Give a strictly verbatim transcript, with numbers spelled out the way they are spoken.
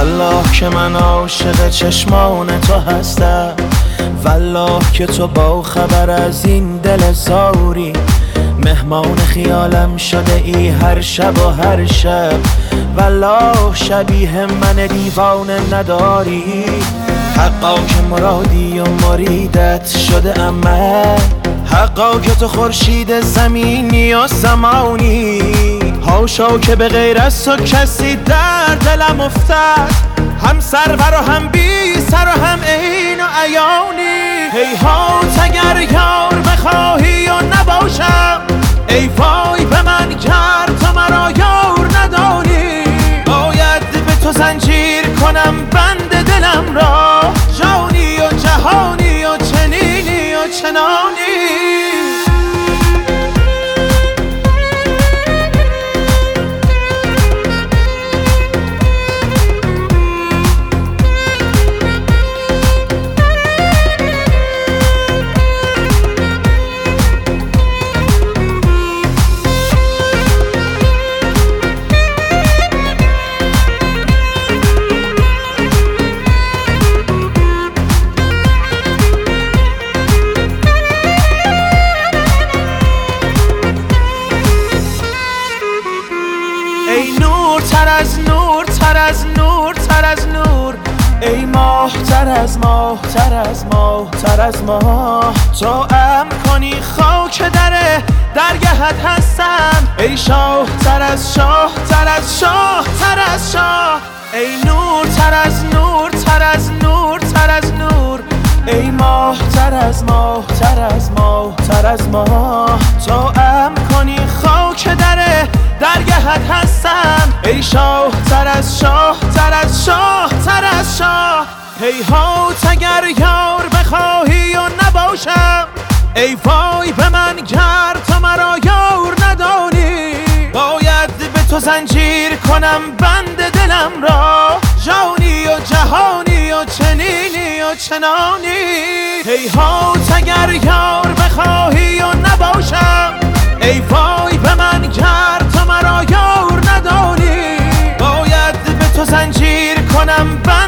والله که من عاشق چشمان تو هستم، والله که تو با خبر از این دل زاری، مهمان خیالم شده ای هر شب و هر شب، والله شبیه من دیوانه نداری. حقا که مرادی و مریدت شده ام من، حقا که تو خورشید زمینی و زمانی، هاشا که به غیر از تو کسی در دلم افتد، هم سرور و هم بی سر و هم عین و عیانی. هیهات اگر یار بخواهی و نباشم، ای وای به من گر تو مرا یار نداری. باید به تو زنجیر کنم بند دلم را، جانی و جهانی و چنینی و چنانی. ای نور تر از نور تر از نور تر از نور، ای ماه تر از ماه تر از ماه تر از ماه، تو ام کنی خاک در درگهت هستم، ای شاه تر از شاه تر از شاه تر از شاه. ای نور تر از نور تر از نور تر از نور، ای ماه تر از ماه تر از ماه تر از ماه، تو ام کنی خاک در درگهت هستم، ای شاه تر از شاه تر از شاه تر از شاه. هیهات اگر یار بخواهی و نباشم، ای وای به من گر تو مرا یار ندانی. باید به تو زنجیر کنم بند دلم را، جانی و جهانی و چنینی و چنانی. هیهات اگر یار بخواهی و نباشم، ای وای به من گر تو مرا یار ندانی. باید به تو زنجیر کنم بند